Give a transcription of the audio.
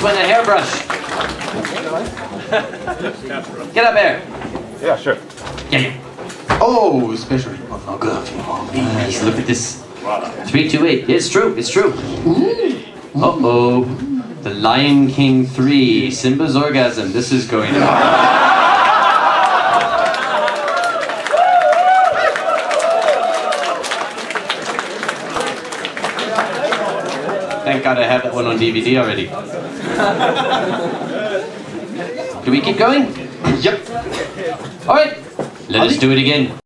win a hairbrush. Get up there. Yeah, sure. Yeah. Oh, special. Oh, good. Oh, nice. Look at this. 3, 2, 8. It's true. It's true. Uh-oh. The Lion King 3. Simba's orgasm. This is going on. Thank God I have that one on DVD already. Do we keep going? Yep. All right. Let us do it again.